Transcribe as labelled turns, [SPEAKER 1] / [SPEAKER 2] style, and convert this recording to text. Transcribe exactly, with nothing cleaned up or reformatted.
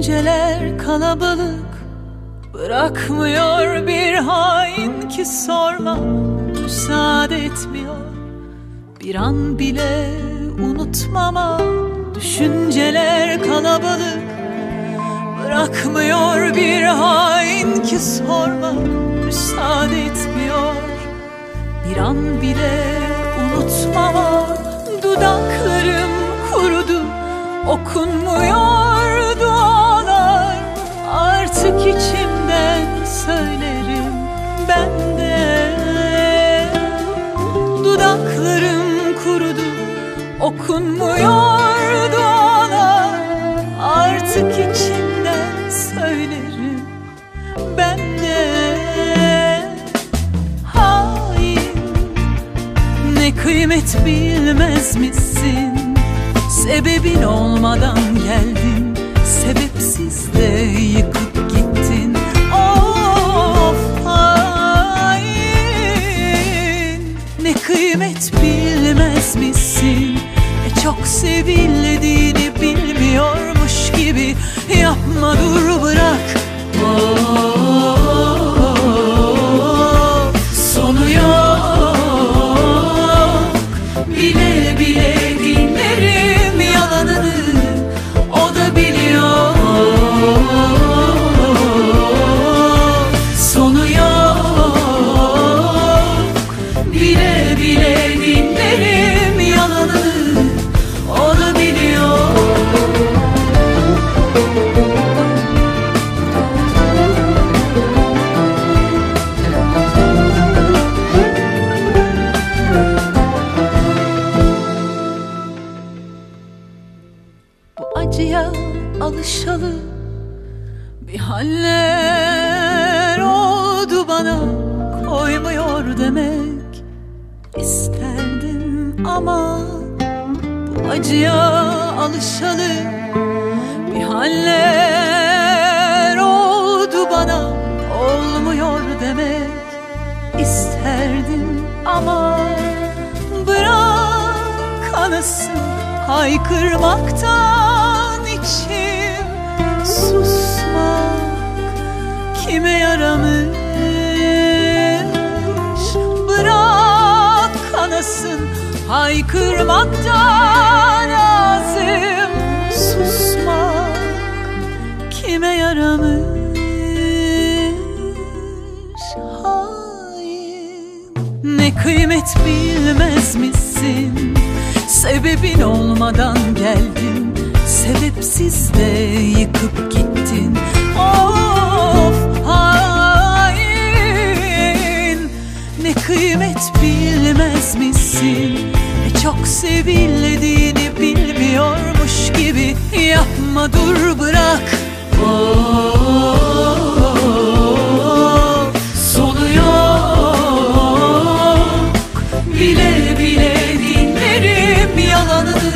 [SPEAKER 1] Düşünceler kalabalık, bırakmıyor bir hain ki sorma. Müsaade etmiyor bir an bile unutmama. Düşünceler kalabalık, bırakmıyor bir hain ki sorma. Müsaade etmiyor bir an bile unutmama. Dudaklarım kurudu, okunmuyor dualar. Artık içimden söylerim ben de. Dudaklarım kurudu, okunmuyor dualar. Artık içimden söylerim ben de. Hain, ne kıymet bilmez misin? Sebebin olmadan geldin, sebepsiz de yıkıp gittin. Of hain, ne kıymet bilmez misin? E çok sevildiğini bilmiyormuş gibi yapma, dur bırak. Of, sonu yok, bile bile dinlerim yalanını, o da biliyor. Sonu yok, bile bile dinlerim yalanını, o da biliyor. Bu acıya alışalı bir haller oldu bana. Koymuyor demek isterdim ama bu acıya alışalı bir haller oldu bana. Olmuyor demek isterdim ama bırak kanasın haykırmaktan içim. Susmak kime yaramış? Bırak kanasın haykırmaktan lazım. Susmak kime yaramış? Hain, ne kıymet bilmez misin? Sebebin olmadan geldin, sebepsiz de yıkıp gittin. Of hain, ne kıymet bilmez misin? E çok sevildiğini bilmiyormuş gibi yapma, dur bırak. Of, sonu yok, bile bile dinlerim yalanını,